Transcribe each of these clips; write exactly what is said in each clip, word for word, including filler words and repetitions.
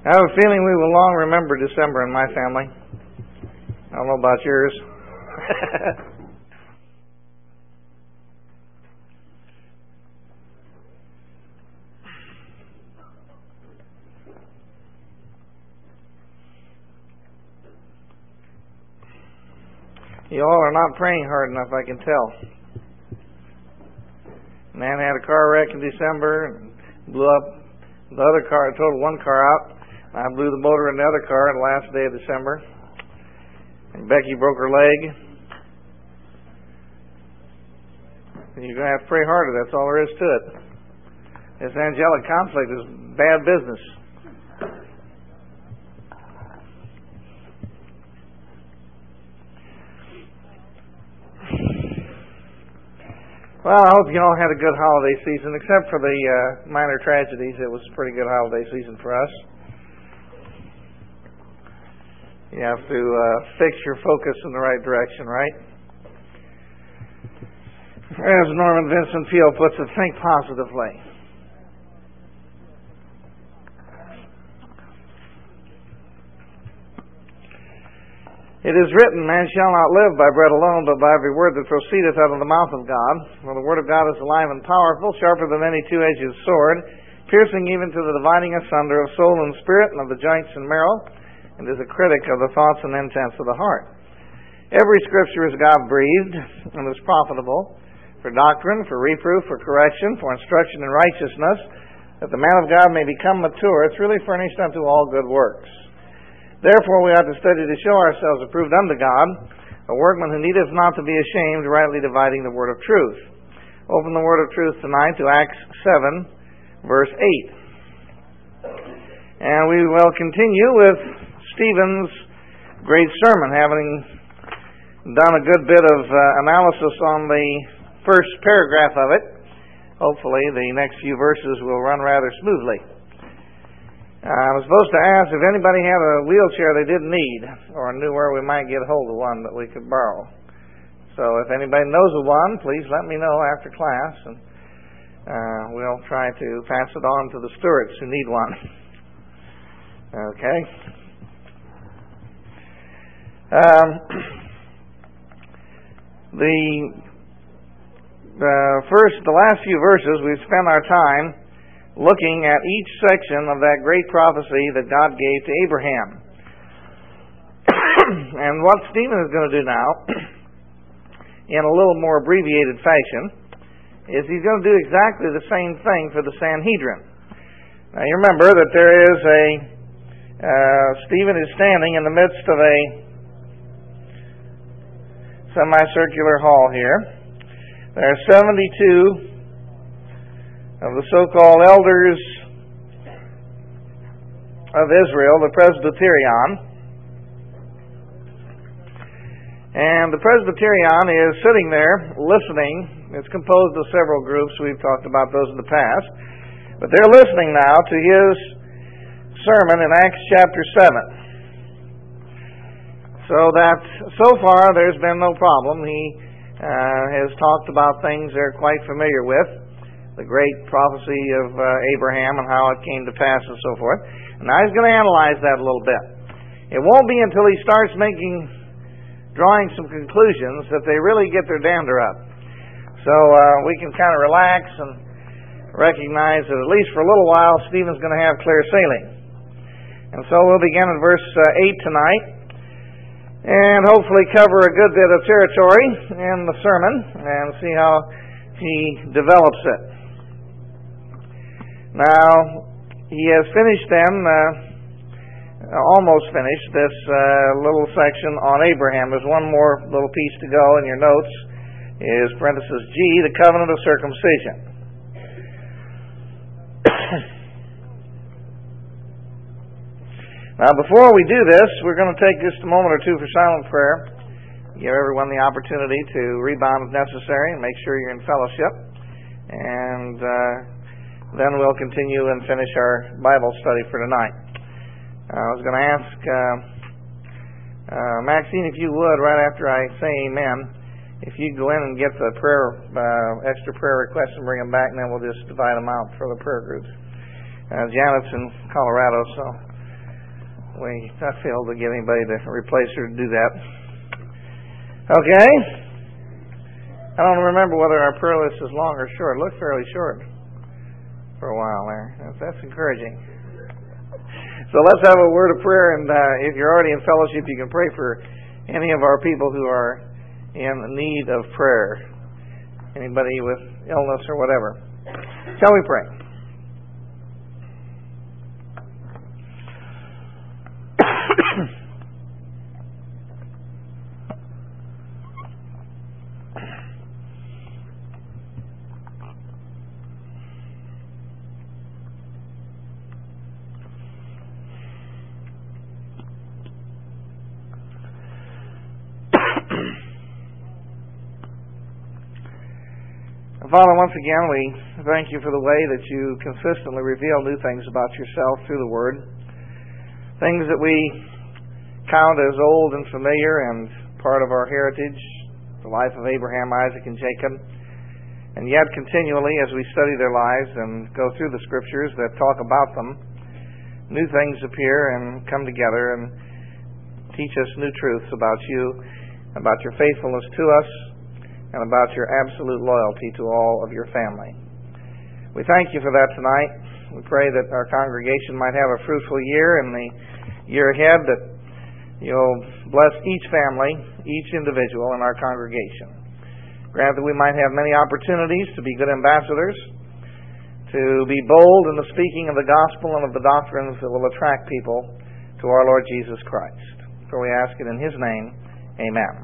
I have a feeling we will long remember December in my family. I don't know about yours. You all are not praying hard enough, I can tell. Man had a car wreck in December and blew up the other car, totaled one car out. I blew the motor in the other car on the last day of December. And Becky broke her leg. And you're going to have to pray harder. That's all there is to it. This angelic conflict is bad business. Well, I hope you all had a good holiday season. Except for the uh, minor tragedies, it was a pretty good holiday season for us. You have to uh, fix your focus in the right direction, right? As Norman Vincent Peale puts it, think positively. It is written, man shall not live by bread alone, but by every word that proceedeth out of the mouth of God. For the word of God is alive and powerful, sharper than any two-edged sword, piercing even to the dividing asunder of soul and spirit, and of the joints and marrow, and is a critic of the thoughts and intents of the heart. Every scripture is God-breathed and is profitable for doctrine, for reproof, for correction, for instruction in righteousness, that the man of God may become mature, truly furnished unto all good works. Therefore we ought to study to show ourselves approved unto God, a workman who needeth not to be ashamed, rightly dividing the word of truth. Open the word of truth tonight to Acts seven, verse eight. And we will continue with Stephen's great sermon, having done a good bit of uh, analysis on the first paragraph of it. Hopefully the next few verses will run rather smoothly. Uh, I was supposed to ask if anybody had a wheelchair they didn't need, or knew where we might get hold of one that we could borrow. So if anybody knows of one, please let me know after class, and uh, we'll try to pass it on to the stewards who need one. Okay? Um, the uh, first, the last few verses, we've spent our time looking at each section of that great prophecy that God gave to Abraham. And what Stephen is going to do now, in a little more abbreviated fashion, is he's going to do exactly the same thing for the Sanhedrin. Now you remember that there is a, uh, Stephen is standing in the midst of a semicircular hall here. There are seventy-two of the so-called elders of Israel, the Presbyterion. And the Presbyterion is sitting there listening. It's composed of several groups. We've talked about those in the past. But they're listening now to his sermon in Acts chapter seven. So that, so far, there's been no problem. He uh, has talked about things they're quite familiar with, the great prophecy of uh, Abraham and how it came to pass and so forth. And now he's going to analyze that a little bit. It won't be until he starts making, drawing some conclusions that they really get their dander up. So uh, we can kind of relax and recognize that at least for a little while, Stephen's going to have clear sailing. And so we'll begin in verse uh, eight tonight, and hopefully cover a good bit of territory in the sermon and see how he develops it. Now, he has finished then, uh, almost finished, this uh, little section on Abraham. There's one more little piece to go in your notes, is parenthesis G, the covenant of circumcision. Now, before we do this, we're going to take just a moment or two for silent prayer. Give everyone the opportunity to rebound if necessary and make sure you're in fellowship. And uh, then we'll continue and finish our Bible study for tonight. Uh, I was going to ask uh, uh, Maxine, if you would, right after I say amen, if you'd go in and get the prayer, uh, extra prayer requests and bring them back, and then we'll just divide them out for the prayer groups. Uh, Janet's in Colorado, so we I failed to get anybody to replace her to do that. Okay. I don't remember whether our prayer list is long or short. It looked fairly short for a while there. That's, that's encouraging. So let's have a word of prayer, and uh, if you're already in fellowship, you can pray for any of our people who are in need of prayer. Anybody with illness or whatever. Shall we pray? Father, once again, we thank you for the way that you consistently reveal new things about yourself through the Word. Things that we count as old and familiar and part of our heritage, the life of Abraham, Isaac, and Jacob. And yet, continually, as we study their lives and go through the Scriptures that talk about them, new things appear and come together and teach us new truths about you, about your faithfulness to us, and about your absolute loyalty to all of your family. We thank you for that tonight. We pray that our congregation might have a fruitful year in the year ahead, that you'll bless each family, each individual in our congregation. Grant that we might have many opportunities to be good ambassadors, to be bold in the speaking of the gospel and of the doctrines that will attract people to our Lord Jesus Christ. For we ask it in His name. Amen.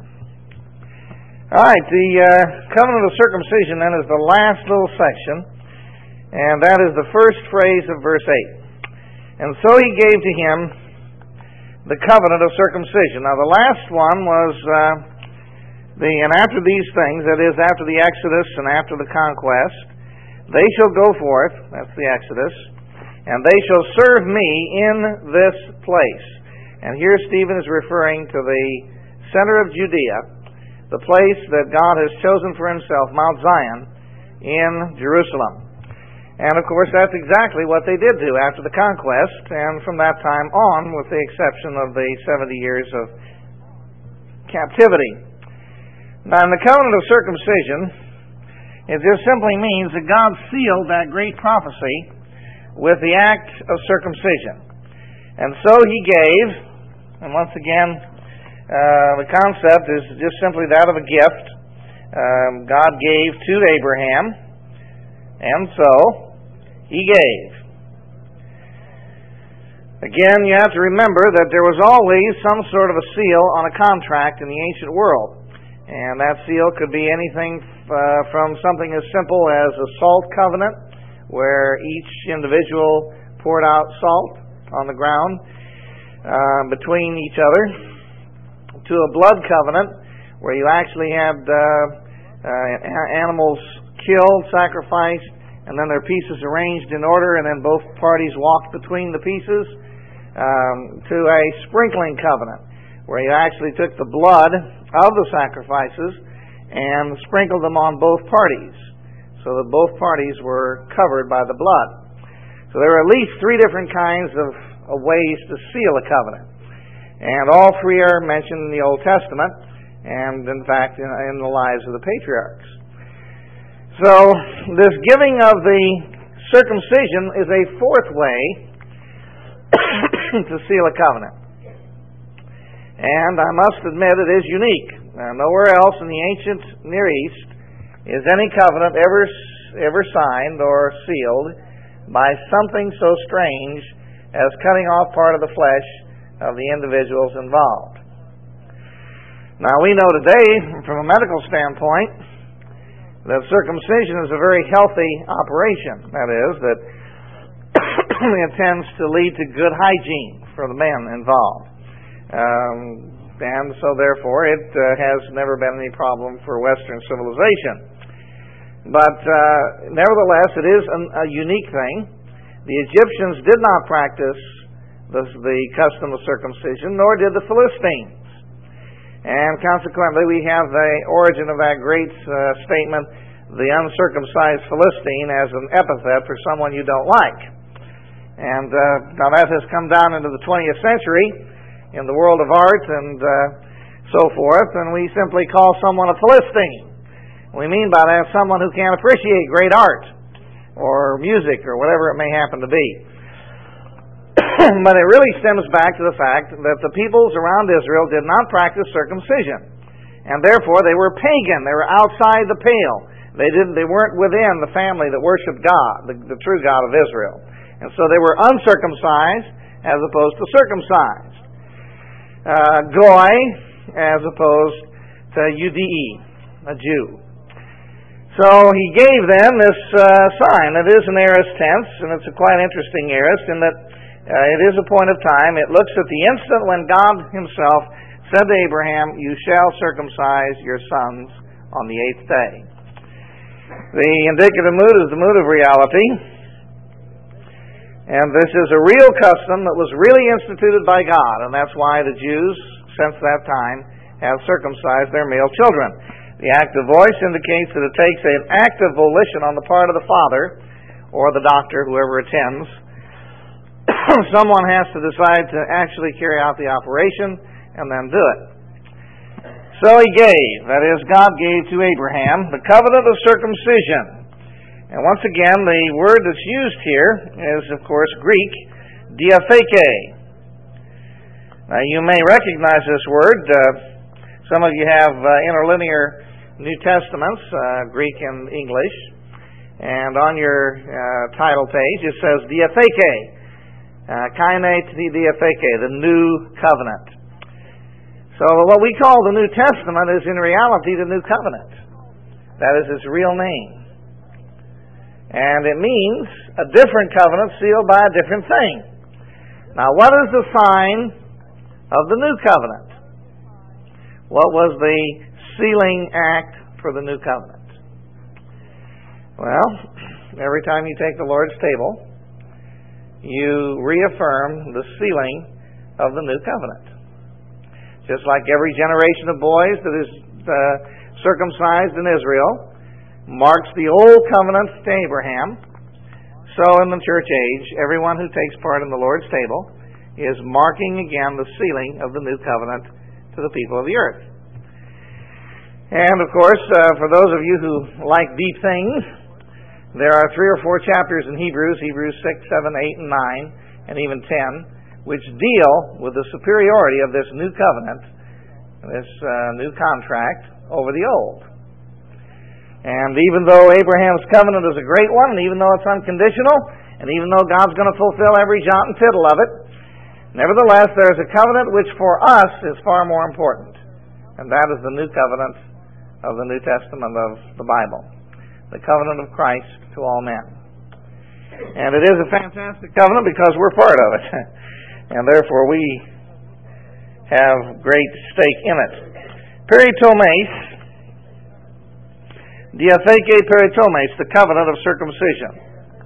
All right, the uh, covenant of circumcision then is the last little section, and that is the first phrase of verse eight. And so he gave to him the covenant of circumcision. Now the last one was uh, the and after these things, that is, after the Exodus and after the conquest, they shall go forth, that's the Exodus, and they shall serve me in this place. And here Stephen is referring to the center of Judea, the place that God has chosen for Himself, Mount Zion, in Jerusalem. And of course, that's exactly what they did do after the conquest, and from that time on, with the exception of the seventy years of captivity. Now, in the covenant of circumcision, it just simply means that God sealed that great prophecy with the act of circumcision. And so He gave, and once again, Uh, the concept is just simply that of a gift. Um, God gave to Abraham, and so He gave. Again, you have to remember that there was always some sort of a seal on a contract in the ancient world. And that seal could be anything uh, from something as simple as a salt covenant, where each individual poured out salt on the ground uh, between each other, to a blood covenant, where you actually had uh, uh, animals killed, sacrificed, and then their pieces arranged in order, and then both parties walked between the pieces, um, to a sprinkling covenant, where you actually took the blood of the sacrifices and sprinkled them on both parties, so that both parties were covered by the blood. So there are at least three different kinds of, of ways to seal a covenant. And all three are mentioned in the Old Testament, and in fact in, in the lives of the patriarchs. So this giving of the circumcision is a fourth way to seal a covenant. And I must admit it is unique. Now, nowhere else in the ancient Near East is any covenant ever, ever signed or sealed by something so strange as cutting off part of the flesh of the individuals involved. Now, we know today, from a medical standpoint, that circumcision is a very healthy operation. That is, that it tends to lead to good hygiene for the men involved. Um, and so, therefore, it uh, has never been any problem for Western civilization. But, uh, nevertheless, it is an, a unique thing. The Egyptians did not practice The, the custom of circumcision, nor did the Philistines. And consequently, we have the origin of that great uh, statement, the uncircumcised Philistine, as an epithet for someone you don't like. And uh, now that has come down into the twentieth century in the world of art and uh, so forth, and we simply call someone a Philistine. We mean by that someone who can't appreciate great art or music or whatever it may happen to be. But it really stems back to the fact that the peoples around Israel did not practice circumcision, and therefore they were pagan. They were outside the pale. They didn't. They weren't within the family that worshipped God, the, the true God of Israel. And so they were uncircumcised as opposed to circumcised. Uh, Goy as opposed to Judei, a Jew. So he gave them this uh, sign. It is an aorist tense, and it's a quite interesting aorist in that uh, it is a point of time. It looks at the instant when God himself said to Abraham, "You shall circumcise your sons on the eighth day." The indicative mood is the mood of reality. And this is a real custom that was really instituted by God, and that's why the Jews, since that time, have circumcised their male children. The active voice indicates that it takes an active volition on the part of the father, or the doctor, whoever attends. Someone has to decide to actually carry out the operation, and then do it. So he gave, that is, God gave to Abraham, the covenant of circumcision. And once again, the word that's used here is, of course, Greek, diatheke. Now, you may recognize this word. Uh, some of you have uh, interlinear New Testaments, uh, Greek and English. And on your uh, title page, it says diatheke, uh, kaine diatheke, the new covenant. So what we call the New Testament is in reality the new covenant. That is its real name. And it means a different covenant sealed by a different thing. Now, what is the sign of the new covenant? What was the sealing act for the new covenant? Well, every time you take the Lord's table, you reaffirm the sealing of the new covenant. Just like every generation of boys that is uh, circumcised in Israel marks the old covenant to Abraham, so in the church age, everyone who takes part in the Lord's table is marking again the sealing of the new covenant to the people of the earth. And of course, uh, for those of you who like deep things, there are three or four chapters in Hebrews, Hebrews six, seven, eight, and nine, and even ten, which deal with the superiority of this new covenant, this uh, new contract over the old. And even though Abraham's covenant is a great one, and even though it's unconditional, and even though God's going to fulfill every jot and tittle of it, nevertheless, there's a covenant which for us is far more important. And that is the new covenant of the New Testament of the Bible. The covenant of Christ to all men. And it is a fantastic covenant because we're part of it. And therefore we have great stake in it. Peritomes, diatheke peritomes, the covenant of circumcision.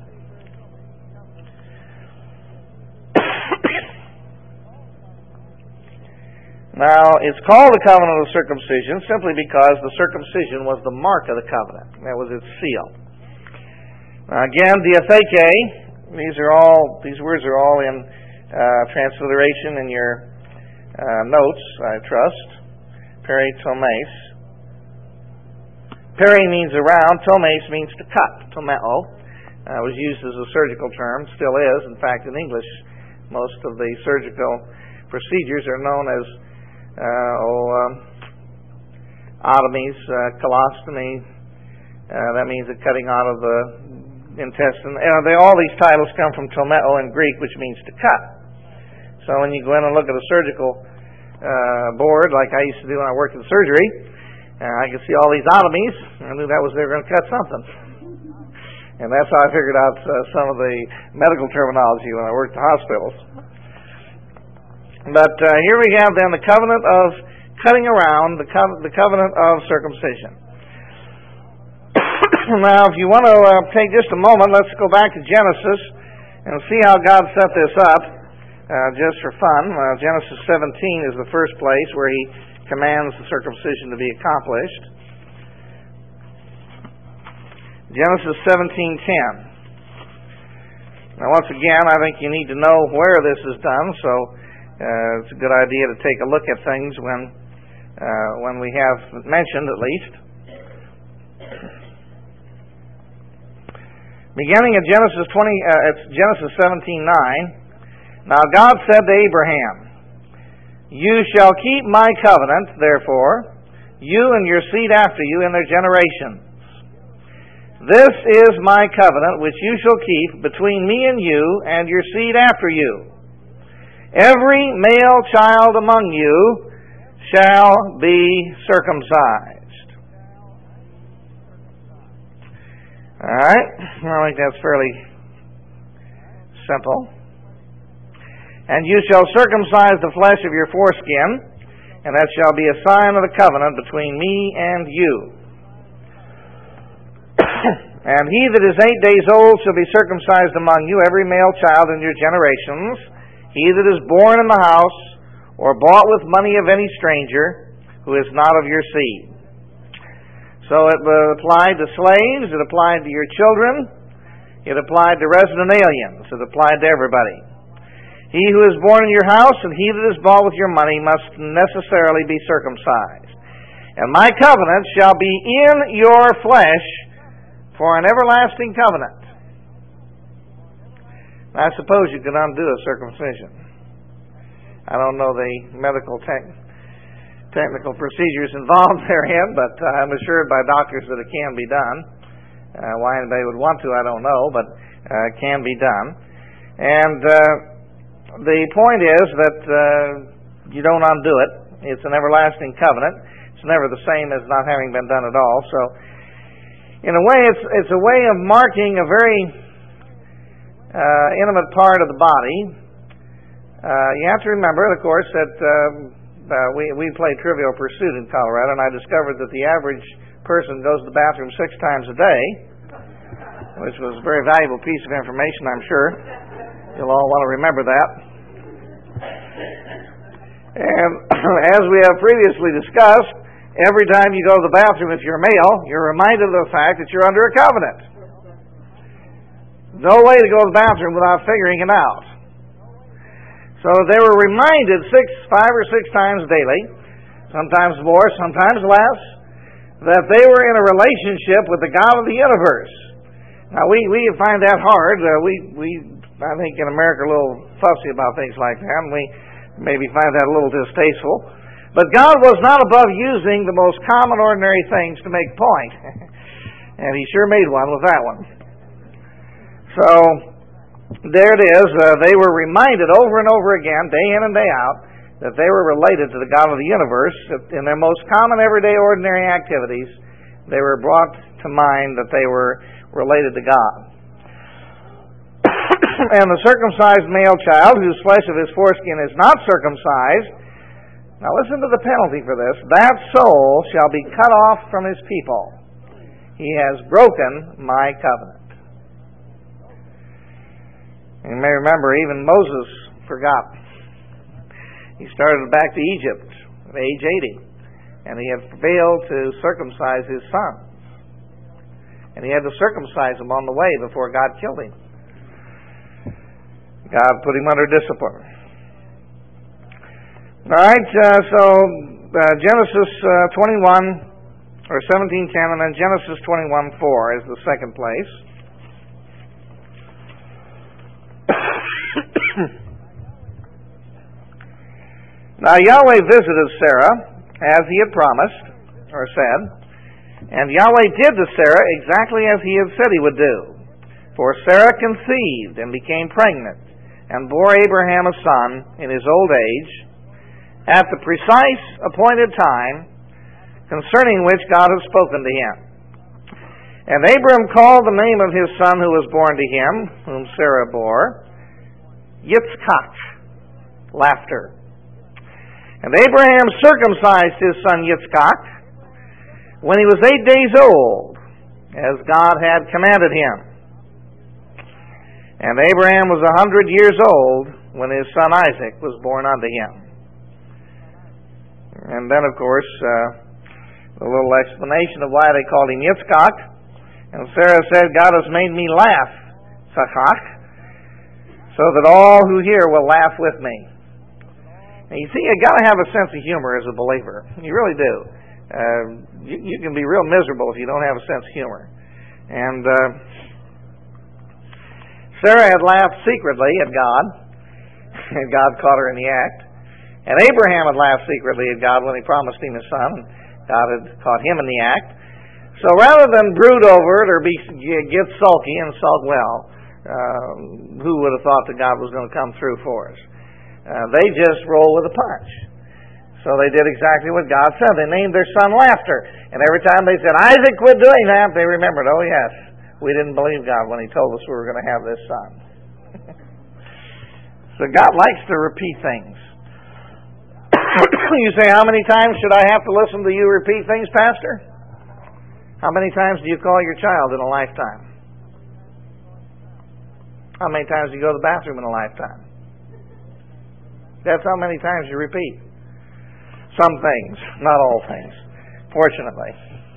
Now, it's called the covenant of circumcision simply because the circumcision was the mark of the covenant. That was its seal. Now, again, diatheke, these are all, these words are all in uh, transliteration in your uh, notes, I trust. Peritomes. Peri means around, tomes means to cut, tomeo. Uh, was used as a surgical term, still is. In fact, in English, most of the surgical procedures are known as uh, oh, um, otomies, uh, colostomy. Uh, that means the cutting out of the intestine. Uh, they, all these titles come from tomeo in Greek, which means to cut. So when you go in and look at a surgical uh, board, like I used to do when I worked in surgery, Uh, I could see all these otomies. I knew that was they were going to cut something. And that's how I figured out uh, some of the medical terminology when I worked at hospitals. But uh, here we have then the covenant of cutting around, the, co- the covenant of circumcision. Now, if you want to uh, take just a moment, let's go back to Genesis and see how God set this up, uh, just for fun. Uh, Genesis seventeen is the first place where He commands the circumcision to be accomplished. Genesis seventeen ten. Now, once again, I think you need to know where this is done, so uh, it's a good idea to take a look at things when uh, when we have mentioned, at least. Beginning at Genesis twenty, uh, it's Genesis seventeen nine. Now God said to Abraham, "You shall keep my covenant, therefore, you and your seed after you in their generations. This is my covenant which you shall keep between me and you and your seed after you. Every male child among you shall be circumcised." All right, I think that's fairly simple. "And you shall circumcise the flesh of your foreskin, and that shall be a sign of the covenant between me and you. And he that is eight days old shall be circumcised among you, every male child in your generations, he that is born in the house, or bought with money of any stranger, who is not of your seed." So it applied to slaves, it applied to your children, it applied to resident aliens, it applied to everybody. "He who is born in your house and he that is bought with your money must necessarily be circumcised. And my covenant shall be in your flesh for an everlasting covenant." I suppose you could undo a circumcision. I don't know the medical te- technical procedures involved therein, but uh, I'm assured by doctors that it can be done. Uh, why anybody would want to, I don't know, but uh, it can be done. And uh, the point is that uh, you don't undo it. It's an everlasting covenant. It's never the same as not having been done at all. So, in a way, it's it's a way of marking a very uh, intimate part of the body. Uh, you have to remember, of course, that um, uh, we we play Trivial Pursuit in Colorado, and I discovered that the average person goes to the bathroom six times a day, which was a very valuable piece of information, I'm sure. You'll all want to remember that. And as we have previously discussed, every time you go to the bathroom, if you're male, you're reminded of the fact that you're under a covenant. No way to go to the bathroom without figuring it out. So they were reminded six, five or six times daily, sometimes more, sometimes less, that they were in a relationship with the God of the universe. Now we, we find that hard. Uh, we we I think in America are a little fussy about things like that, and we maybe find that a little distasteful. But God was not above using the most common, ordinary things to make point. And He sure made one with that one. So, there it is. Uh, they were reminded over and over again, day in and day out, that they were related to the God of the universe. In their most common, everyday, ordinary activities, they were brought to mind that they were related to God. And the circumcised male child, whose flesh of his foreskin is not circumcised, now listen to the penalty for this, that soul shall be cut off from his people. He has broken my covenant. You may remember even Moses forgot. He started back to Egypt at age eighty, and he had failed to circumcise his sons. And he had to circumcise them on the way before God killed him. God put him under discipline. All right, uh, so uh, Genesis uh, twenty-one, or seventeen ten, and then Genesis twenty-one four is the second place. Now Yahweh visited Sarah as He had promised, or said, and Yahweh did to Sarah exactly as He had said He would do. For Sarah conceived and became pregnant, and bore Abraham a son in his old age, at the precise appointed time, concerning which God had spoken to him. And Abram called the name of his son who was born to him, whom Sarah bore, Yitzchak, laughter. And Abraham circumcised his son Yitzchak when he was eight days old, as God had commanded him. And Abraham was a hundred years old when his son Isaac was born unto him. And then, of course, uh, a little explanation of why they called him Yitzchak. And Sarah said, God has made me laugh, Tzachak. so that all who hear will laugh with me. Now, you see, you got to have a sense of humor as a believer. You really do. Uh, you, you can be real miserable if you don't have a sense of humor. And uh, Sarah had laughed secretly at God, and God caught her in the act. And Abraham had laughed secretly at God when he promised him his son, and God had caught him in the act. So rather than brood over it or be get sulky and sulk, well, uh, who would have thought that God was going to come through for us? Uh, they just roll with a punch. So they did exactly what God said. They named their son Laughter. And every time they said, Isaac, quit doing that, they remembered, oh yes, we didn't believe God when he told us we were going to have this son. So God likes to repeat things. You say, how many times should I have to listen to you repeat things, Pastor? How many times do you call your child in a lifetime? How many times do you go to the bathroom in a lifetime? That's how many times you repeat. Some things, not all things, fortunately.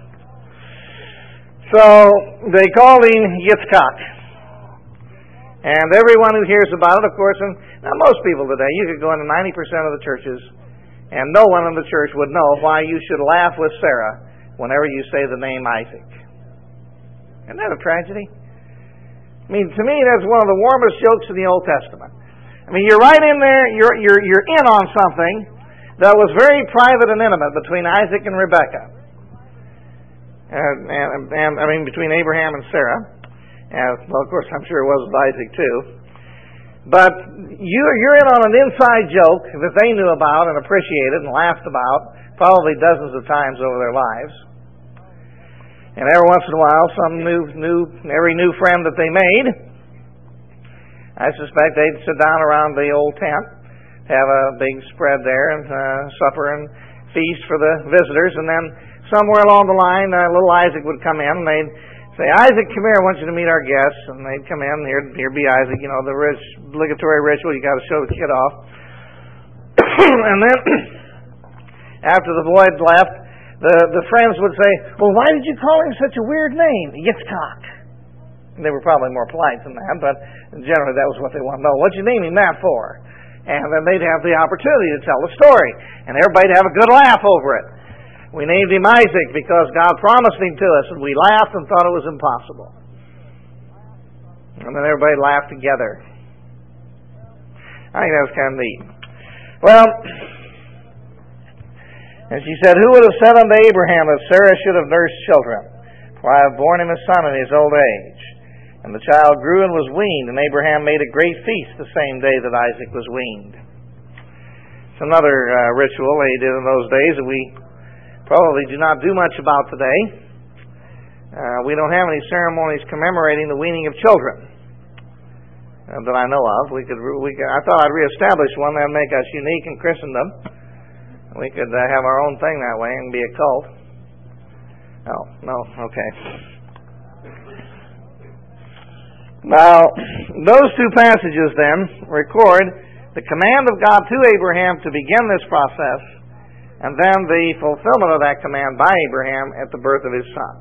So they called him Yitzchak. And everyone who hears about it, of course, and now most people today, you could go into ninety percent of the churches, and no one in the church would know why you should laugh with Sarah whenever you say the name Isaac. Isn't that a tragedy? I mean, to me, that's one of the warmest jokes in the Old Testament. I mean, you're right in there, you're you're you're in on something that was very private and intimate between Isaac and Rebekah. And, and, and I mean, between Abraham and Sarah. And, well, of course, I'm sure it was with Isaac, too. But you're, you're in on an inside joke that they knew about and appreciated and laughed about probably dozens of times over their lives. And every once in a while, some new, new, every new friend that they made, I suspect they'd sit down around the old tent, have a big spread there, and uh, supper and feast for the visitors, and then somewhere along the line, uh, little Isaac would come in, and they'd say, Isaac, come here, I want you to meet our guests. And they'd come in, here, here be Isaac, you know, the rich, obligatory ritual, you got to show the kid off. And then, after the boy had left, the, the friends would say, well, why did you call him such a weird name, Yitzchak? They were probably more polite than that, but generally that was what they wanted to know. What'd you name him that for? And then they'd have the opportunity to tell the story. And everybody'd have a good laugh over it. We named him Isaac because God promised him to us, and we laughed and thought it was impossible. And then everybody laughed together. I think that was kind of neat. Well, and she said, who would have said unto Abraham that Sarah should have nursed children? For I have borne him a son in his old age. And the child grew and was weaned, and Abraham made a great feast the same day that Isaac was weaned. It's another uh, ritual they did in those days that we probably do not do much about today. Uh, we don't have any ceremonies commemorating the weaning of children uh, that I know of. We could, we could, I thought I'd reestablish one that would make us unique in Christendom. We could uh, have our own thing that way and be a cult. Oh, no, okay. Now, those two passages then record the command of God to Abraham to begin this process, and then the fulfillment of that command by Abraham at the birth of his son.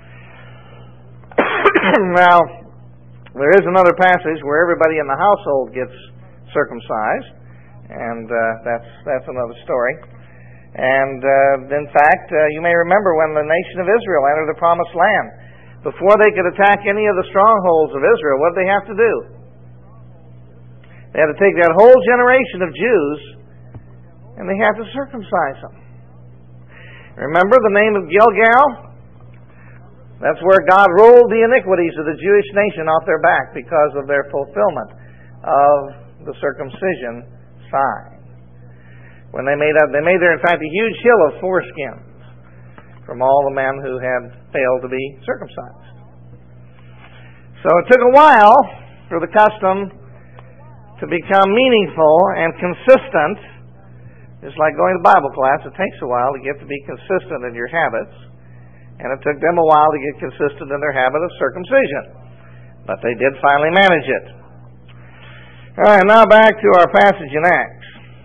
Now, there is another passage where everybody in the household gets circumcised, and uh, that's that's another story. And uh, in fact, uh, you may remember when the nation of Israel entered the Promised Land. Before they could attack any of the strongholds of Israel, what did they have to do? They had to take that whole generation of Jews and they had to circumcise them. Remember the name of Gilgal? That's where God rolled the iniquities of the Jewish nation off their back because of their fulfillment of the circumcision sign. When they made up, they made there, in fact, a huge hill of foreskins from all the men who had failed to be circumcised. So it took a while for the custom to become meaningful and consistent. Just like going to Bible class, it takes a while to get to be consistent in your habits. And it took them a while to get consistent in their habit of circumcision. But they did finally manage it. All right, now back to our passage in Acts.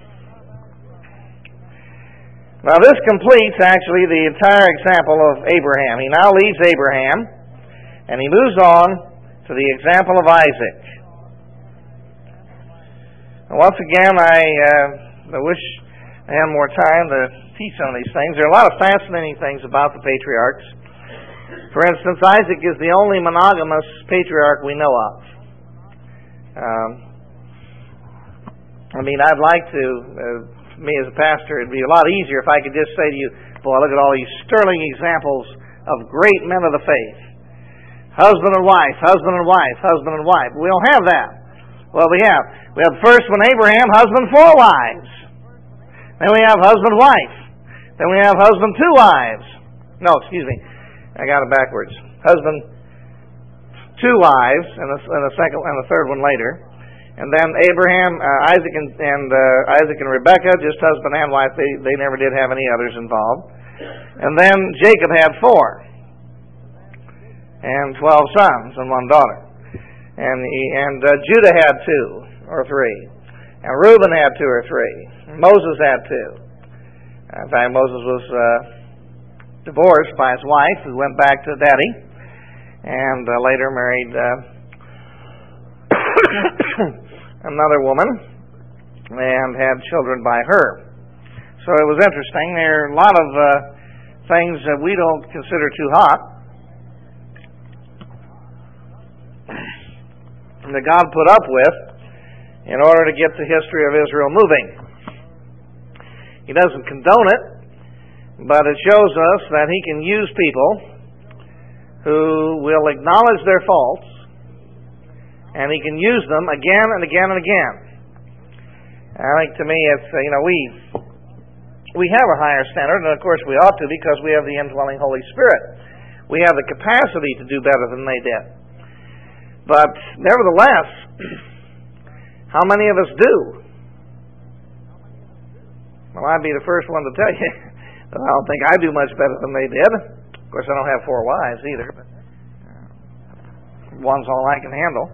Now this completes actually the entire example of Abraham. He now leaves Abraham and he moves on to the example of Isaac. And once again, I, uh, I wish I had more time to teach some of these things. There are a lot of fascinating things about the patriarchs. For instance, Isaac is the only monogamous patriarch we know of. Um, I mean, I'd like to, uh, me as a pastor, it'd be a lot easier if I could just say to you, boy, look at all these sterling examples of great men of the faith. Husband and wife, husband and wife, husband and wife. We don't have that. Well, we have. We have first one, Abraham, husband, four wives. Then we have husband, wife. Then we have husband, two wives. No, excuse me. I got it backwards. Husband, two wives, and a, and a second and a third one later. And then Abraham, uh, Isaac, and, and uh, Isaac and Rebekah, just husband and wife. They they never did have any others involved. And then Jacob had four, and twelve sons and one daughter. And he, and uh, Judah had two or three, and Reuben had two or three. And Moses had two. In fact, Moses was uh, divorced by his wife, who went back to daddy, and uh, later married uh, another woman and had children by her. So it was interesting. There are a lot of uh, things that we don't consider too hot that God put up with in order to get the history of Israel moving. He doesn't condone it, but it shows us that He can use people who will acknowledge their faults, and He can use them again and again and again. I think to me it's, you know, we we have a higher standard, and of course we ought to, because we have the indwelling Holy Spirit. We have the capacity to do better than they did. But nevertheless, how many of us do? Well, I'd be the first one to tell you that I don't think I do much better than they did. Of course, I don't have four wives either, but one's all I can handle.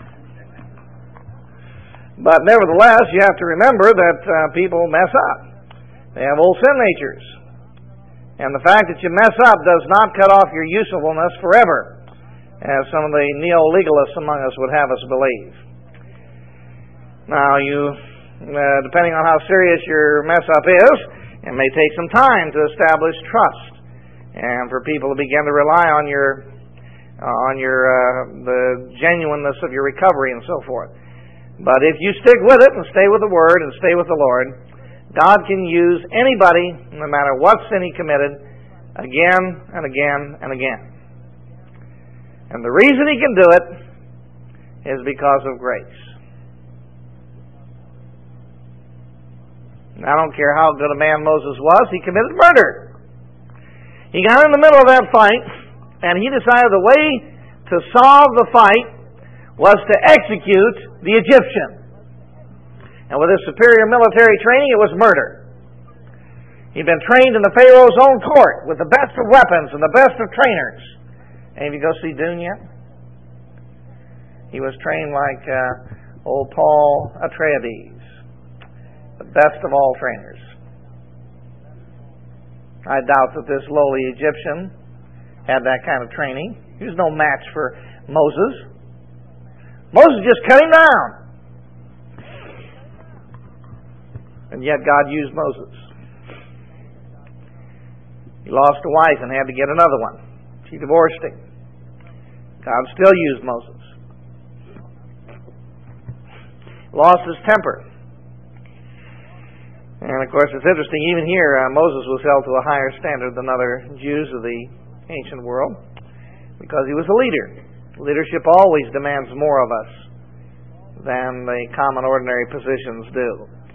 But nevertheless, you have to remember that uh, people mess up. They have old sin natures. And the fact that you mess up does not cut off your usefulness forever, as some of the neo-legalists among us would have us believe. Now, you, uh, depending on how serious your mess-up is, it may take some time to establish trust, and for people to begin to rely on your, uh, on your uh, the genuineness of your recovery and so forth. But if you stick with it and stay with the Word and stay with the Lord, God can use anybody, no matter what sin he committed, again and again and again. And the reason he can do it is because of grace. I don't care how good a man Moses was, he committed murder. He got in the middle of that fight, and he decided the way to solve the fight was to execute the Egyptian. And with his superior military training, it was murder. He'd been trained in the Pharaoh's own court with the best of weapons and the best of trainers. Any of you go see Dune yet? He was trained like uh, old Paul Atreides, the best of all trainers. I doubt that this lowly Egyptian had that kind of training. He was no match for Moses. Moses just cut him down. And yet God used Moses. He lost a wife and had to get another one. She divorced him. God still used Moses. Lost his temper. And of course it's interesting, even here uh, Moses was held to a higher standard than other Jews of the ancient world because he was a leader. Leadership always demands more of us than the common ordinary positions do.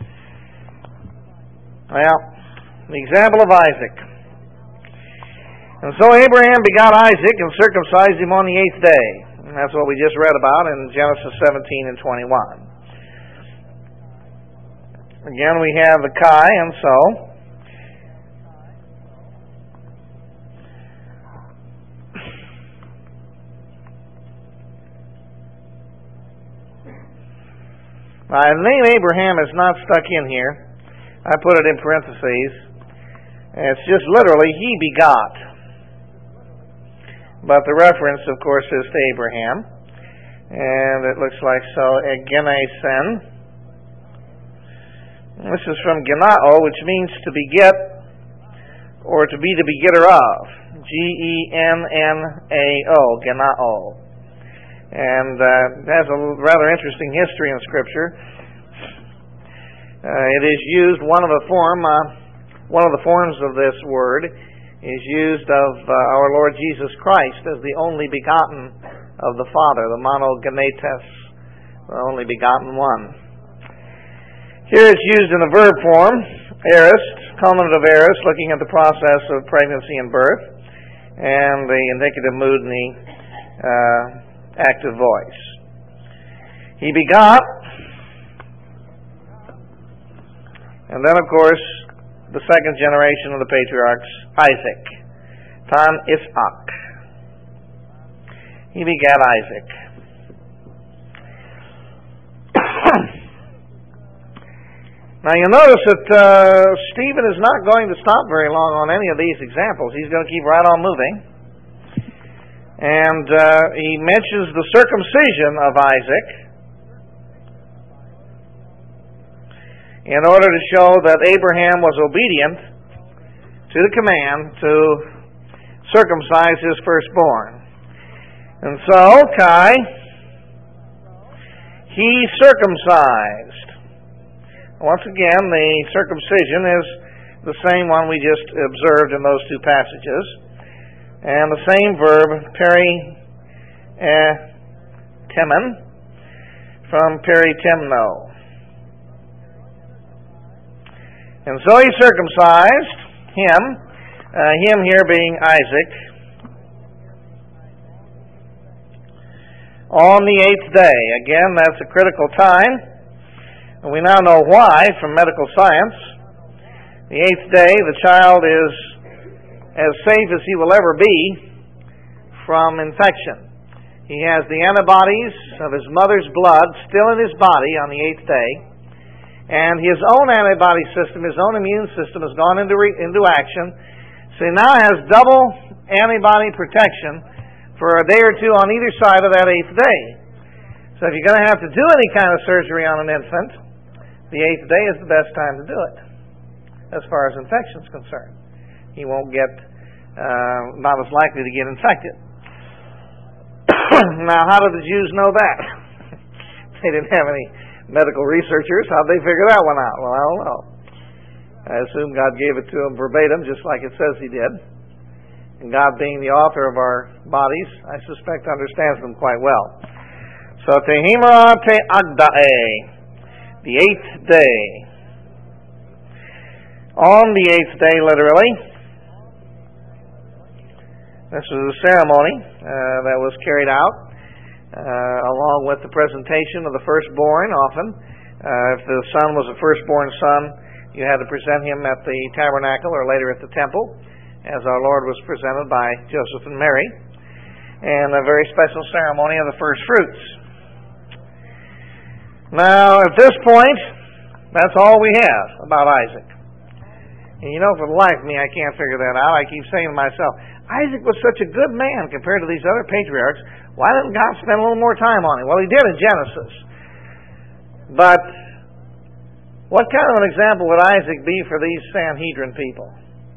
Well, the example of Isaac. And so Abraham begot Isaac and circumcised him on the eighth day. And that's what we just read about in Genesis seventeen and twenty-one. Again, we have the Kai, and so now, the name Abraham is not stuck in here. I put it in parentheses. It's just literally, he begot. But the reference, of course, is to Abraham. And it looks like so, Egenesen. This is from genao, which means to beget or to be the begetter of. G E N N A O, genao. And uh, it has a rather interesting history in Scripture. Uh, it is used, one of the form, uh, one of the forms of this word is used of uh, our Lord Jesus Christ as the only begotten of the Father, the monogenetes, the only begotten one. Here it's used in the verb form, aorist, culminative aorist, looking at the process of pregnancy and birth, and the indicative mood in the uh, active voice. He begot, and then, of course, the second generation of the patriarchs, Isaac. Tan Isaac. He begat Isaac. Now you'll notice that uh, Stephen is not going to stop very long on any of these examples. He's going to keep right on moving. And uh, he mentions the circumcision of Isaac in order to show that Abraham was obedient to the command to circumcise his firstborn. And so, Kai, he circumcised. Once again, the circumcision is the same one we just observed in those two passages. And the same verb, peri eh, temen, from peritemno. And so he circumcised him, uh, him here being Isaac, on the eighth day. Again, that's a critical time. And we now know why from medical science. The eighth day, the child is as safe as he will ever be from infection. He has the antibodies of his mother's blood still in his body on the eighth day. And his own antibody system, his own immune system has gone into re- into action. So he now has double antibody protection for a day or two on either side of that eighth day. So if you're going to have to do any kind of surgery on an infant, the eighth day is the best time to do it, as far as infection is concerned. He won't get, uh, not as likely to get infected. Now, how did the Jews know that? They didn't have any medical researchers. How'd they figure that one out? Well, I don't know. I assume God gave it to them verbatim, just like it says He did. And God, being the author of our bodies, I suspect understands them quite well. So, Tehimra te agdae, the eighth day. On the eighth day, literally, this was a ceremony uh, that was carried out uh, along with the presentation of the firstborn. Often, uh, if the son was a firstborn son, you had to present him at the tabernacle or later at the temple, as our Lord was presented by Joseph and Mary, and a very special ceremony of the first fruits. Now, at this point, that's all we have about Isaac. And you know, for the life of me, I can't figure that out. I keep saying to myself, Isaac was such a good man compared to these other patriarchs. Why didn't God spend a little more time on him? Well, He did in Genesis. But what kind of an example would Isaac be for these Sanhedrin people?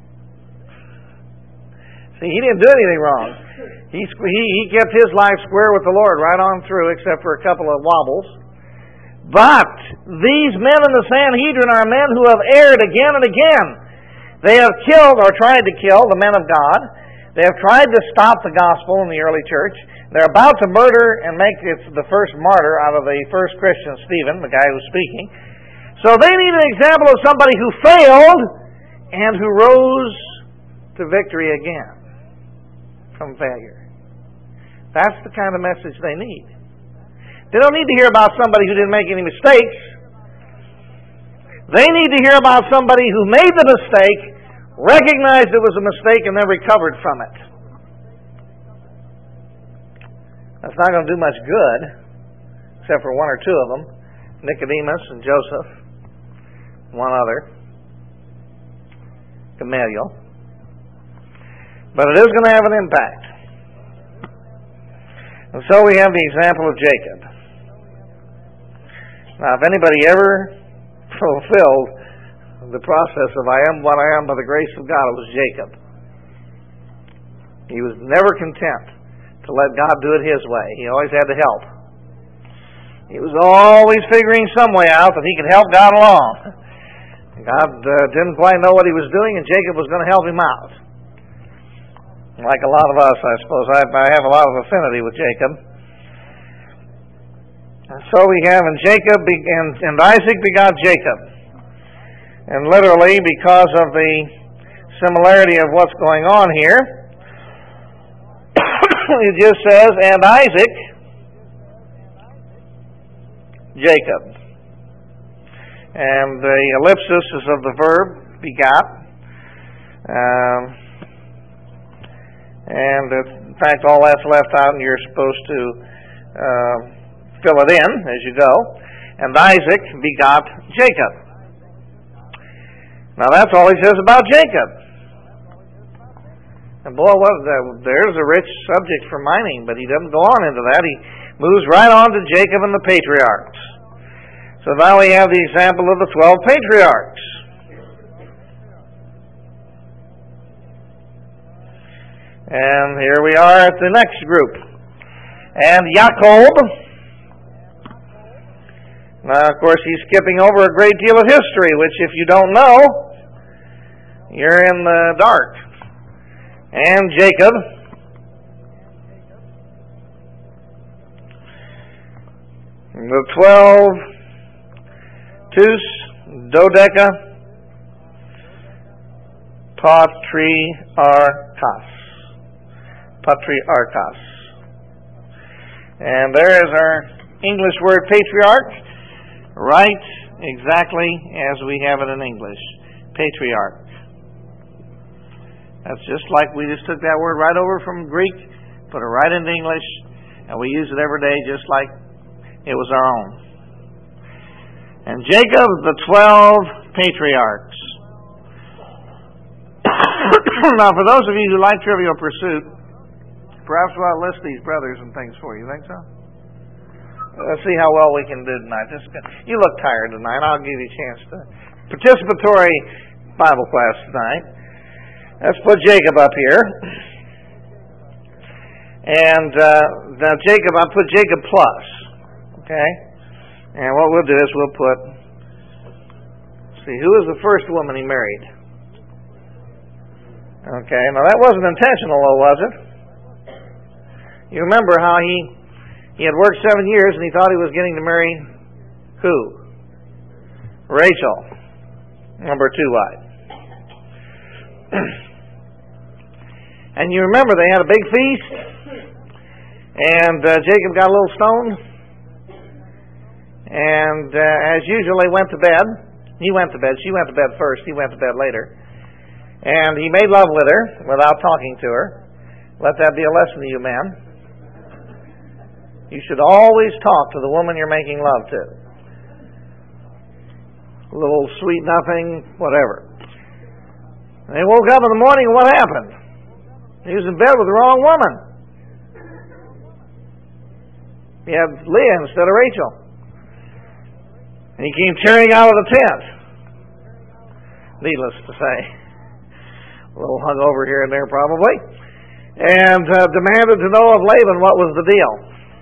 See, he didn't do anything wrong. He, he, he kept his life square with the Lord right on through, except for a couple of wobbles. But these men in the Sanhedrin are men who have erred again and again. They have killed or tried to kill the men of God. They have tried to stop the gospel in the early church. They're about to murder and make it the first martyr out of the first Christian, Stephen, the guy who's speaking. So they need an example of somebody who failed and who rose to victory again from failure. That's the kind of message they need. They don't need to hear about somebody who didn't make any mistakes. They need to hear about somebody who made the mistake, recognized it was a mistake, and then recovered from it. That's not going to do much good, except for one or two of them, Nicodemus and Joseph, one other, Gamaliel. But it is going to have an impact. And so we have the example of Jacob. Now, if anybody ever fulfilled the process of I am what I am by the grace of God, it was Jacob. He was never content to let God do it his way. He always had to help. He was always figuring some way out that he could help God along. God uh, didn't quite know what he was doing, and Jacob was going to help him out. Like a lot of us, I suppose. I, I have a lot of affinity with Jacob. And so we have, and Jacob be- and, and Isaac begot Jacob. And literally, because of the similarity of what's going on here, it just says, and Isaac, Jacob. And the ellipsis is of the verb, begot. Um, and in fact, all that's left out, and you're supposed to uh, fill it in as you go. And Isaac begot Jacob. Now that's all he says about Jacob. And boy, what, uh, there's a rich subject for mining, but he doesn't go on into that. He moves right on to Jacob and the patriarchs. So now we have the example of the twelve patriarchs. And here we are at the next group. And Jacob. Now, of course, he's skipping over a great deal of history, which if you don't know, you're in the dark. And Jacob. The twelve, Tus, Dodeca, Patriarchos. Patriarchos. And there is our English word patriarch, right exactly as we have it in English. Patriarch. That's just like we just took that word right over from Greek, put it right into English, and we use it every day just like it was our own. And Jacob, the twelve patriarchs. Now, for those of you who like Trivial Pursuit, perhaps we ought to list these brothers and things for you. Think so? Let's see how well we can do tonight. Just, you look tired tonight. I'll give you a chance to participatory Bible class tonight. Let's put Jacob up here. And uh, now Jacob, I'll put Jacob plus. Okay? And what we'll do is we'll put, see, who was the first woman he married? Okay, now that wasn't intentional, though, was it? You remember how he he had worked seven years and he thought he was getting to marry who? Rachel, number two wife. And you remember they had a big feast, and uh, Jacob got a little stoned, and uh, as usual they went to bed. He went to bed. She went to bed first. He went to bed later. And he made love with her without talking to her. Let that be a lesson to you, man. You should always talk to the woman you're making love to. A little sweet nothing, whatever. And he woke up in the morning, and what happened? He was in bed with the wrong woman. He had Leah instead of Rachel. And he came tearing out of the tent. Needless to say. A little hungover here and there probably. And uh, demanded to know of Laban what was the deal.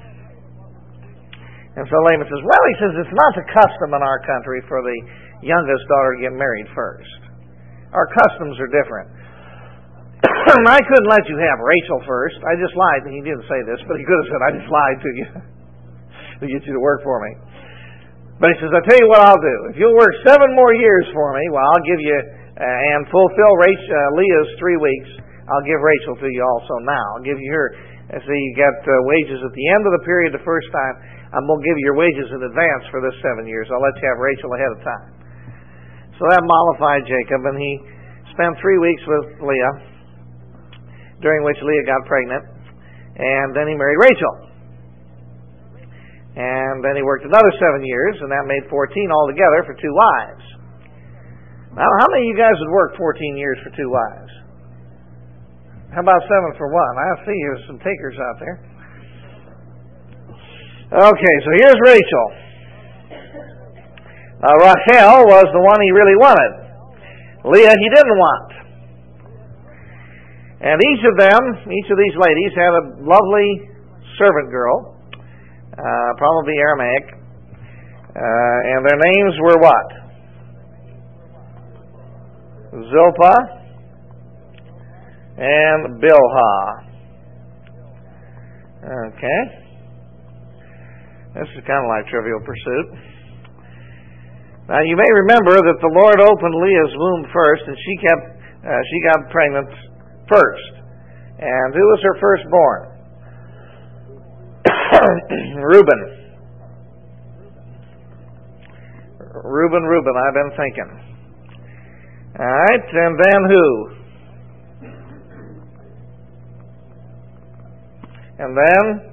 And so Laban says, well, he says, it's not the custom in our country for the youngest daughter to get married first. Our customs are different. I couldn't let you have Rachel first. I just lied. He didn't say this, but he could have said, I just lied to you to get you to work for me. But he says, I'll tell you what I'll do. If you'll work seven more years for me, well, I'll give you, uh, and fulfill Rachel, uh, Leah's three weeks, I'll give Rachel to you also now. I'll give you her. Uh, so you got uh, wages at the end of the period the first time. I'm going to give you your wages in advance for this seven years. I'll let you have Rachel ahead of time. So that mollified Jacob, and he spent three weeks with Leah, during which Leah got pregnant, and then he married Rachel. And then he worked another seven years, and that made fourteen altogether for two wives. Now, how many of you guys would work fourteen years for two wives? How about seven for one? I see there's some takers out there. Okay, so here's Rachel. Now, Rachel was the one he really wanted. Leah he didn't want. And each of them, each of these ladies, had a lovely servant girl, uh, probably Aramaic, uh, and their names were what? Zilpah and Bilhah. Okay. This is kind of like Trivial Pursuit. Now you may remember that the Lord opened Leah's womb first, and she kept uh, she got pregnant first. And who was her firstborn? Reuben. Reuben, Reuben. I've been thinking. All right, and then who? And then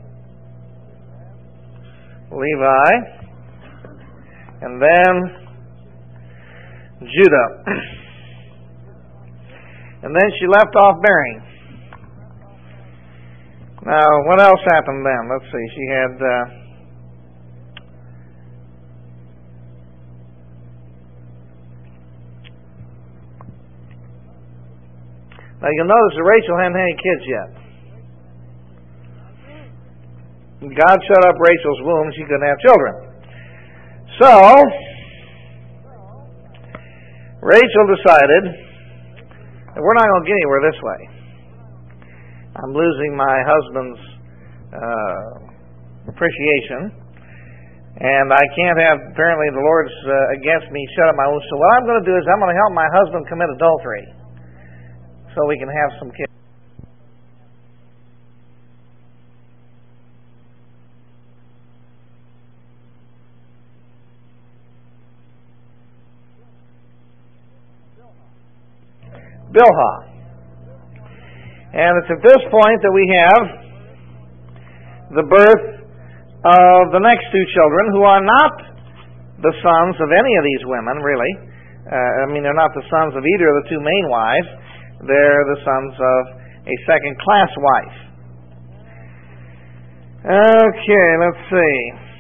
Levi, and then Judah. And then she left off bearing. Now, what else happened then? Let's see. She had... Uh, now, you'll notice that Rachel hadn't had any kids yet. God shut up Rachel's womb. She couldn't have children. So, Rachel decided that we're not going to get anywhere this way. I'm losing my husband's uh, appreciation, and I can't have, apparently the Lord's uh, against me, shut up my womb. So what I'm going to do is I'm going to help my husband commit adultery so we can have some kids. Bilhah. And it's at this point that we have the birth of the next two children, who are not the sons of any of these women, really. Uh, I mean, they're not the sons of either of the two main wives. They're the sons of a second-class wife. Okay, let's see.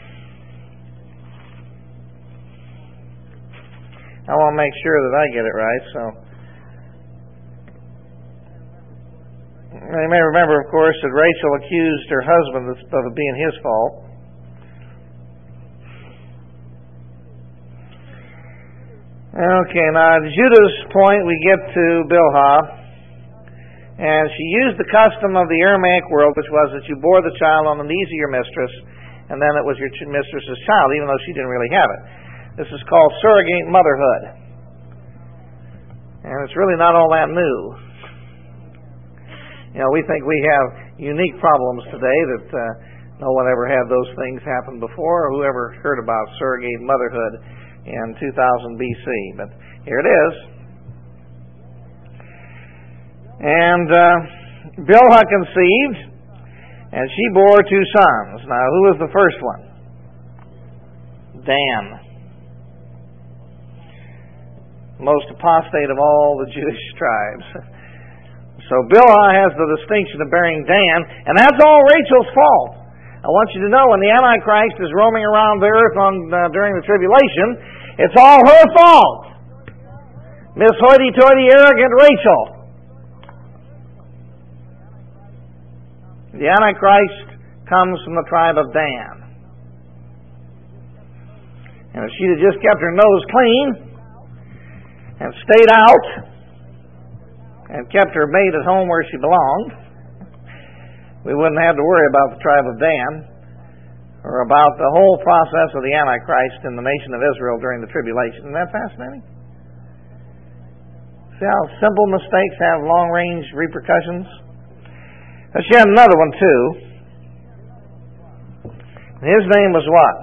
I want to make sure that I get it right, so... You may remember, of course, that Rachel accused her husband of it being his fault. Okay, now at Judah's point, we get to Bilhah, and she used the custom of the Aramaic world, which was that you bore the child on the knees of your mistress, and then it was your mistress's child, even though she didn't really have it. This is called surrogate motherhood. And it's really not all that new. You know, we think we have unique problems today that uh, no one ever had those things happen before, or whoever heard about surrogate motherhood in two thousand B C. But here it is. And uh, Bilhah conceived, and she bore two sons. Now, who was the first one? Dan. Most apostate of all the Jewish tribes. So Bilhah has the distinction of bearing Dan, and that's all Rachel's fault. I want you to know, when the Antichrist is roaming around the earth on uh, during the tribulation, it's all her fault. Miss hoity-toity, arrogant Rachel. The Antichrist comes from the tribe of Dan. And if she'd have just kept her nose clean and stayed out, and kept her maid at home where she belonged, we wouldn't have to worry about the tribe of Dan or about the whole process of the Antichrist in the nation of Israel during the tribulation. Isn't that fascinating? See how simple mistakes have long-range repercussions? But she had another one, too. His name was what?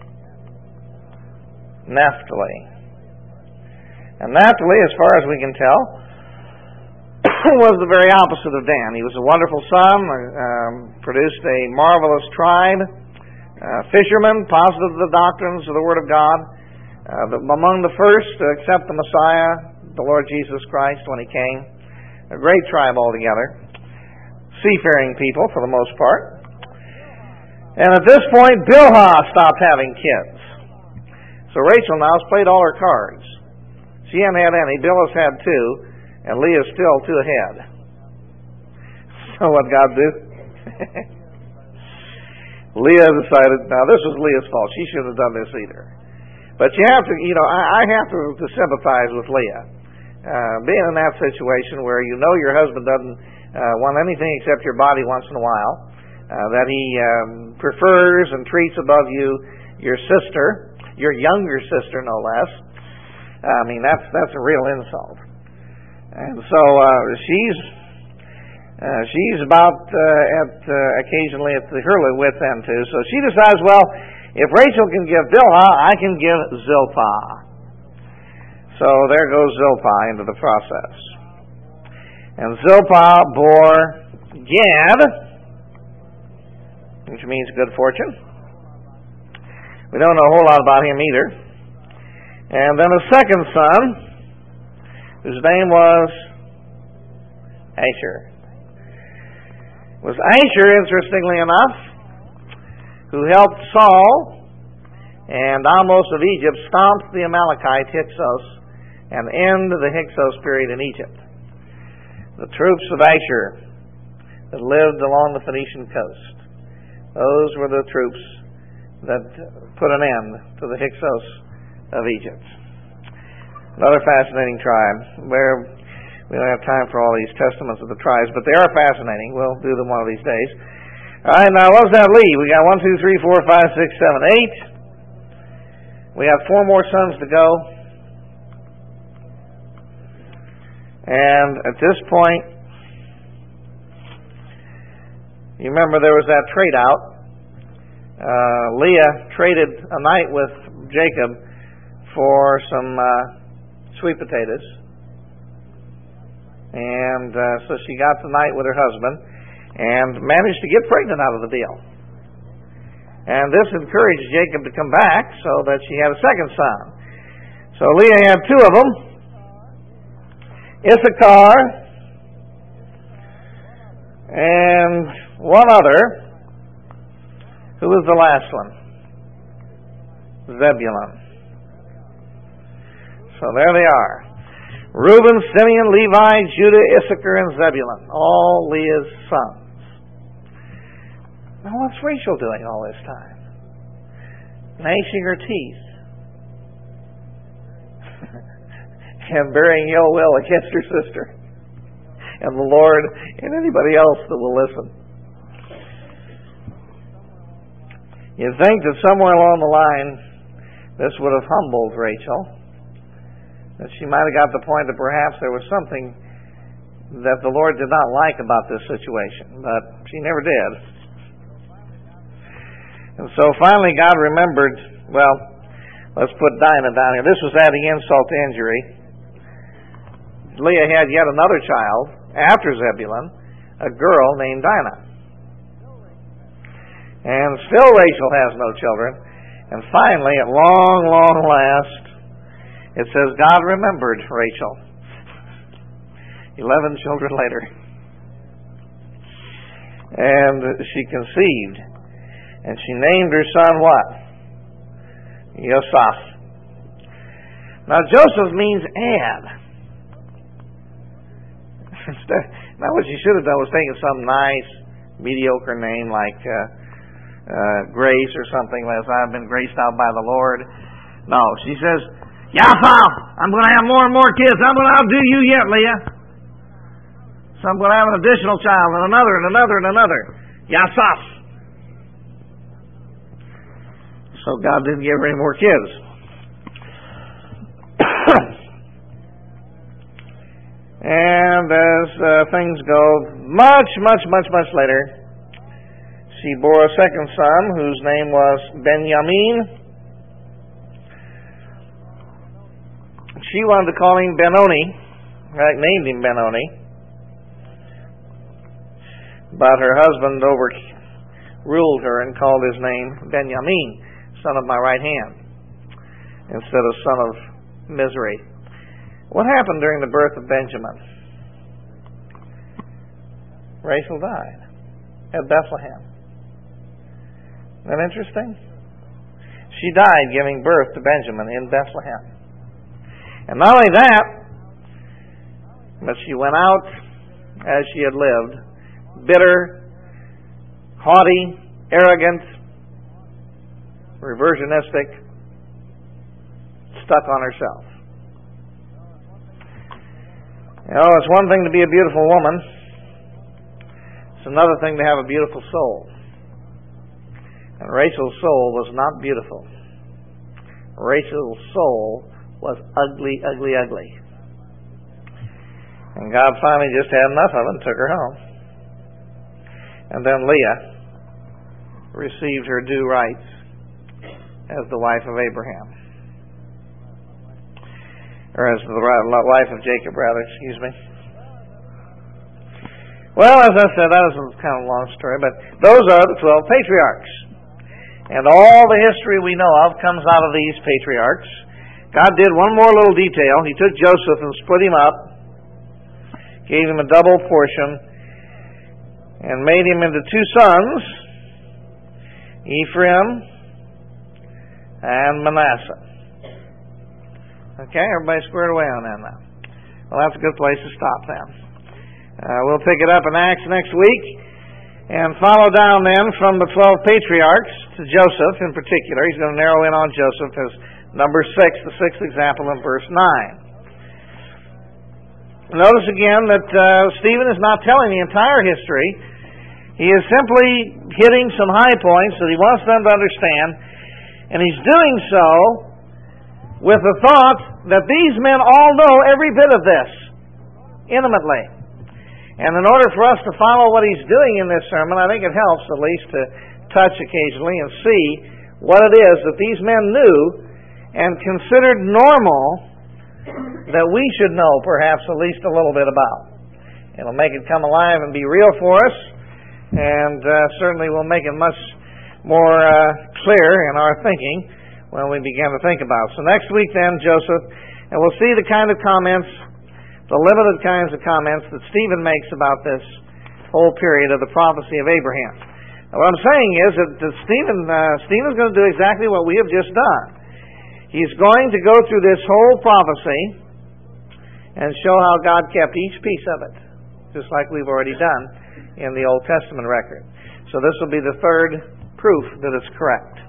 Naphtali. And Naphtali, as far as we can tell, was the very opposite of Dan. He was a wonderful son, um, produced a marvelous tribe, uh, fishermen, positive the doctrines of the Word of God, uh, the, among the first to accept the Messiah, the Lord Jesus Christ, when He came. A great tribe altogether. Seafaring people, for the most part. And at this point, Bilhah stopped having kids. So Rachel now has played all her cards. She hadn't had any. Bilhah's had two, and Leah's still two ahead. So what God do? Leah decided, now this was Leah's fault. She shouldn't have done this either. But you have to, you know, I, I have to, to sympathize with Leah. Uh, being in that situation where you know your husband doesn't uh, want anything except your body once in a while, uh, that he um, prefers and treats above you your sister, your younger sister no less. I mean, that's that's a real insult. And so uh, she's uh, she's about uh, at uh, occasionally at the her wit's end too. So she decides, well, if Rachel can give Bilhah, I can give Zilpah. So there goes Zilpah into the process. And Zilpah bore Gad, which means good fortune. We don't know a whole lot about him either. And then a second son, whose name was Asher. It was Asher, interestingly enough, who helped Saul and Amos of Egypt stomp the Amalekite Hyksos and end the Hyksos period in Egypt. The troops of Asher that lived along the Phoenician coast. Those were the troops that put an end to the Hyksos of Egypt. Another fascinating tribe where we don't have time for all these testaments of the tribes, but they are fascinating. We'll do them one of these days. All right, now what does that leave? We got one, two, three, four, five, six, seven, eight. We have four more sons to go. And at this point, you remember there was that trade out. Uh, Leah traded a night with Jacob for some uh, sweet potatoes. And uh, so she got the night with her husband and managed to get pregnant out of the deal. And this encouraged Jacob to come back so that she had a second son. So Leah had two of them, Issachar and one other. Who was the last one? Zebulun. So there they are. Reuben, Simeon, Levi, Judah, Issachar, and Zebulun. All Leah's sons. Now what's Rachel doing all this time? Gnashing her teeth. And bearing ill will against her sister. And the Lord and anybody else that will listen. You'd think that somewhere along the line this would have humbled Rachel. That she might have got the point that perhaps there was something that the Lord did not like about this situation. But she never did. And so finally God remembered, well, let's put Dinah down here. This was adding insult to injury. Leah had yet another child after Zebulun, a girl named Dinah. And still Rachel has no children. And finally, at long, long last, it says God remembered Rachel. Eleven children later. And she conceived. And she named her son what? Yosef. Now Joseph means add. Now what she should have done was taken some nice, mediocre name like uh, uh, Grace or something, as I've been graced out by the Lord. No, she says, Yosef, I'm going to have more and more kids. I'm going to outdo you yet, Leah. So I'm going to have an additional child and another and another and another. Yosef. So God didn't give her any more kids. And as uh, things go, much, much, much, much later, she bore a second son whose name was Benjamin. She wanted to call him Benoni, right? Named him Benoni. But her husband overruled her and called his name Benjamin, son of my right hand, instead of son of misery. What happened during the birth of Benjamin? Rachel died at Bethlehem. Isn't that interesting? She died giving birth to Benjamin in Bethlehem. And not only that, but she went out as she had lived, bitter, haughty, arrogant, reversionistic, stuck on herself. You know, it's one thing to be a beautiful woman. It's another thing to have a beautiful soul. And Rachel's soul was not beautiful. Rachel's soul was ugly, ugly, ugly. And God finally just had enough of it and took her home. And then Leah received her due rights as the wife of Abraham. Or as the wife of Jacob, rather, excuse me. Well, as I said, that was kind of a long story, but those are the twelve patriarchs. And all the history we know of comes out of these patriarchs. God did one more little detail. He took Joseph and split him up, gave him a double portion, and made him into two sons, Ephraim and Manasseh. Okay, everybody squared away on that now. Well, that's a good place to stop then. Uh, we'll pick it up in Acts next week and follow down then from the twelve patriarchs to Joseph in particular. He's going to narrow in on Joseph as number six, the sixth example in verse nine. Notice again that uh, Stephen is not telling the entire history. He is simply hitting some high points that he wants them to understand, and he's doing so with the thought that these men all know every bit of this intimately. And in order for us to follow what he's doing in this sermon, I think it helps at least to touch occasionally and see what it is that these men knew and considered normal that we should know perhaps at least a little bit about. It'll make it come alive and be real for us, and uh, certainly will make it much more uh, clear in our thinking when we begin to think about it. So next week then, Joseph, and we'll see the kind of comments, the limited kinds of comments that Stephen makes about this whole period of the prophecy of Abraham. Now, what I'm saying is that, that Stephen, uh, Stephen's going to do exactly what we have just done. He's going to go through this whole prophecy and show how God kept each piece of it, just like we've already done in the Old Testament record. So this will be the third proof that it's correct.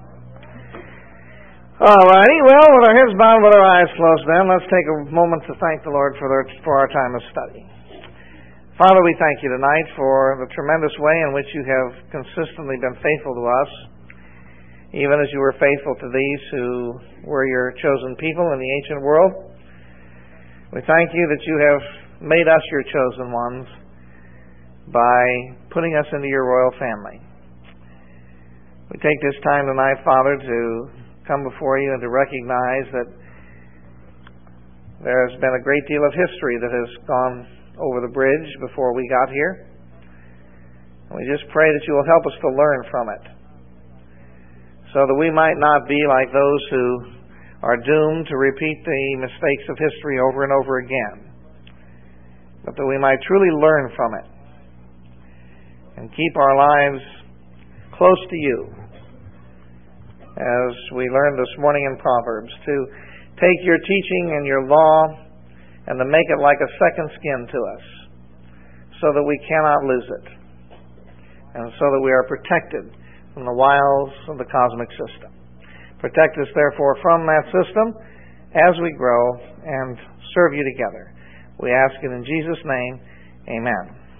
All righty, well, with our heads bowed, with our eyes closed then, let's take a moment to thank the Lord for, their, for our time of study. Father, we thank you tonight for the tremendous way in which you have consistently been faithful to us, even as you were faithful to these who were your chosen people in the ancient world. We thank you that you have made us your chosen ones by putting us into your royal family. We take this time tonight, Father, to come before you and to recognize that there has been a great deal of history that has gone over the bridge before we got here. And we just pray that you will help us to learn from it, so that we might not be like those who are doomed to repeat the mistakes of history over and over again, but that we might truly learn from it and keep our lives close to you, as we learned this morning in Proverbs, to take your teaching and your law and to make it like a second skin to us, so that we cannot lose it, and so that we are protected from the wiles of the cosmic system. Protect us, therefore, from that system as we grow and serve you together. We ask it in Jesus' name. Amen.